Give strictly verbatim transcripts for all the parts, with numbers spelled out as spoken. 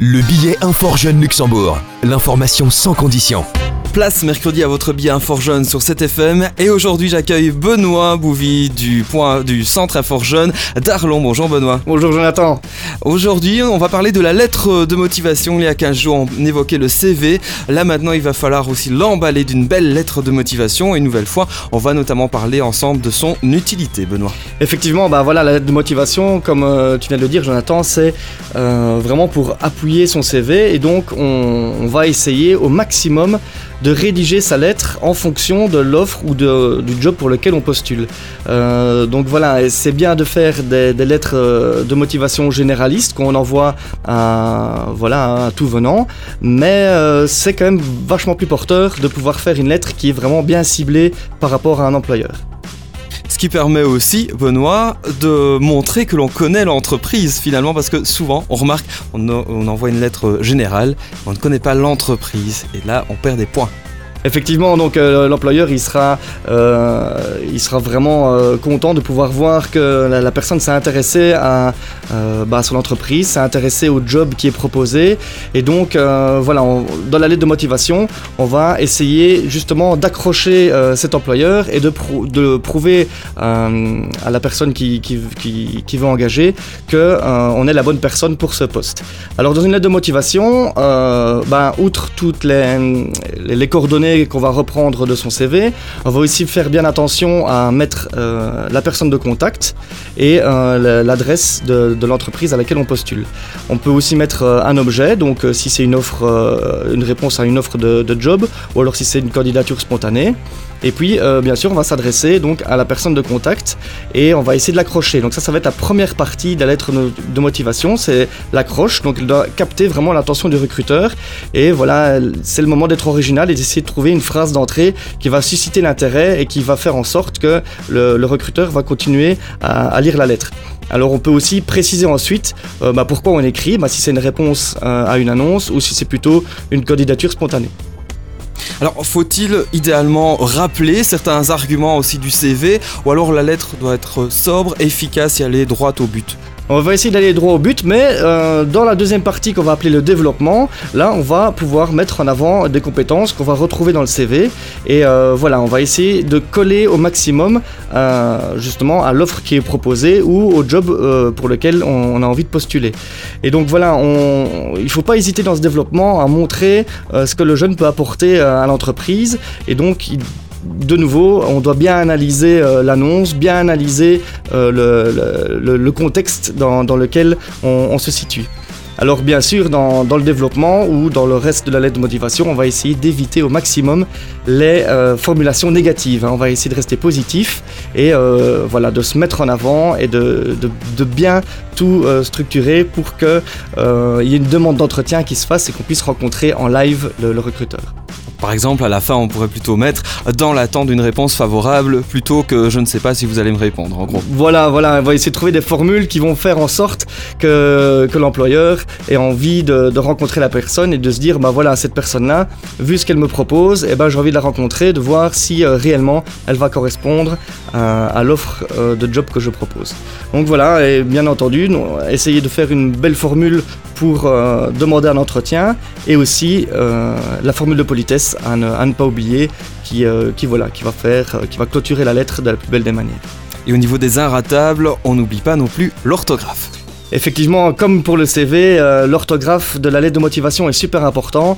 Le billet Infor Jeune Luxembourg, l'information sans condition. Place mercredi à votre billet Infor Jeune sur sept F M et aujourd'hui j'accueille Benoît Bouvy du, point, du centre Infor Jeune d'Arlon. Bonjour Benoît. Bonjour Jonathan. Aujourd'hui on va parler de la lettre de motivation. Il y a quinze jours on évoquait le C V. Là maintenant il va falloir aussi l'emballer d'une belle lettre de motivation. Et une nouvelle fois on va notamment parler ensemble de son utilité. Benoît. Effectivement, bah voilà, la lettre de motivation, comme euh, tu viens de le dire Jonathan, c'est euh, vraiment pour appuyer son C V et donc on, on va essayer au maximum de rédiger sa lettre en fonction de l'offre ou de, du job pour lequel on postule. Euh, donc voilà, c'est bien de faire des, des lettres de motivation généralistes qu'on envoie à, voilà, à tout venant, mais euh, c'est quand même vachement plus porteur de pouvoir faire une lettre qui est vraiment bien ciblée par rapport à un employeur. Ce qui permet aussi, Benoît, de montrer que l'on connaît l'entreprise finalement, parce que souvent on remarque, on, on envoie une lettre générale, on ne connaît pas l'entreprise et là on perd des points. Effectivement, donc euh, l'employeur il sera, euh, il sera vraiment euh, content de pouvoir voir que la, la personne s'est intéressée à, euh, bah, à son entreprise, s'est intéressée au job qui est proposé. Et donc euh, voilà, on, dans la lettre de motivation, on va essayer justement d'accrocher euh, cet employeur et de, prou- de prouver euh, à la personne qui, qui, qui, qui veut engager qu'on euh, est la bonne personne pour ce poste. Alors dans une lettre de motivation, euh, bah, outre toutes les, les, les coordonnées qu'on va reprendre de son C V, on va aussi faire bien attention à mettre euh, la personne de contact et euh, l'adresse de, de l'entreprise à laquelle on postule. On peut aussi mettre euh, un objet, donc euh, si c'est une offre, euh, une réponse à une offre de, de job, ou alors si c'est une candidature spontanée. Et puis, euh, bien sûr, on va s'adresser donc à la personne de contact et on va essayer de l'accrocher. Donc ça, ça va être la première partie de la lettre de motivation, c'est l'accroche. Donc elle doit capter vraiment l'attention du recruteur. Et voilà, c'est le moment d'être original et d'essayer de trouver une phrase d'entrée qui va susciter l'intérêt et qui va faire en sorte que le, le recruteur va continuer à, à lire la lettre. Alors on peut aussi préciser ensuite euh, bah, pourquoi on écrit, bah, si c'est une réponse euh, à une annonce ou si c'est plutôt une candidature spontanée. Alors, faut-il idéalement rappeler certains arguments aussi du C V ou alors la lettre doit être sobre, efficace et aller droit au but ? On va essayer d'aller droit au but, mais euh, dans la deuxième partie qu'on va appeler le développement, là on va pouvoir mettre en avant des compétences qu'on va retrouver dans le C V. Et euh, voilà, on va essayer de coller au maximum euh, justement à l'offre qui est proposée ou au job euh, pour lequel on, on a envie de postuler. Et donc voilà, on, il ne faut pas hésiter dans ce développement à montrer euh, ce que le jeune peut apporter euh, à l'entreprise. Et donc il, de nouveau, on doit bien analyser euh, l'annonce, bien analyser euh, le, le, le contexte dans, dans lequel on, on se situe. Alors bien sûr, dans, dans le développement ou dans le reste de la lettre de motivation, on va essayer d'éviter au maximum les euh, formulations négatives. Hein. On va essayer de rester positif et euh, voilà, de se mettre en avant et de, de, de bien tout euh, structurer pour qu'il euh, y ait une demande d'entretien qui se fasse et qu'on puisse rencontrer en live le, le recruteur. Par exemple, à la fin, on pourrait plutôt mettre dans l'attente d'une réponse favorable plutôt que je ne sais pas si vous allez me répondre, en gros. Voilà, voilà, on va essayer de trouver des formules qui vont faire en sorte que, que l'employeur ait envie de, de rencontrer la personne et de se dire, bah voilà, cette personne-là, vu ce qu'elle me propose, eh ben, j'ai envie de la rencontrer, de voir si euh, réellement elle va correspondre à, à l'offre euh, de job que je propose. Donc voilà, et bien entendu, essayer de faire une belle formule pour euh, demander un entretien et aussi euh, la formule de politesse à ne, à ne pas oublier qui, euh, qui, voilà, qui, va faire, euh, qui va clôturer la lettre de la plus belle des manières. Et au niveau des inratables, on n'oublie pas non plus l'orthographe. Effectivement, comme pour le C V, euh, l'orthographe de la lettre de motivation est super important.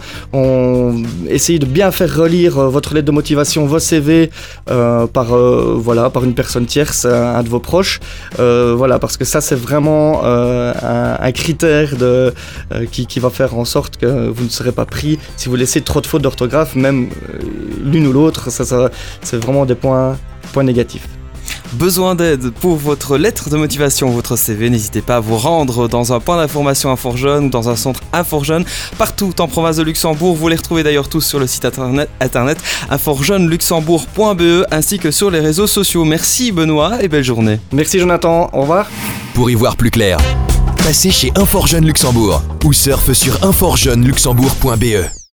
On essaye de bien faire relire euh, votre lettre de motivation, vos C V euh, par, euh, voilà, par une personne tierce, un, un de vos proches. Euh, voilà, parce que ça, c'est vraiment euh, un, un critère de, euh, qui, qui va faire en sorte que vous ne serez pas pris si vous laissez trop de fautes d'orthographe, même euh, l'une ou l'autre. Ça, ça, c'est vraiment des points, points négatifs. Besoin d'aide pour votre lettre de motivation, votre C V, n'hésitez pas à vous rendre dans un point d'information Infor Jeune ou dans un centre Infor Jeune partout en province de Luxembourg. Vous les retrouvez d'ailleurs tous sur le site internet, internet infor jeune luxembourg point b e ainsi que sur les réseaux sociaux. Merci Benoît et belle journée. Merci Jonathan, au revoir. Pour y voir plus clair, passez chez Infor Jeune Luxembourg ou surfe sur infor jeune luxembourg point b e.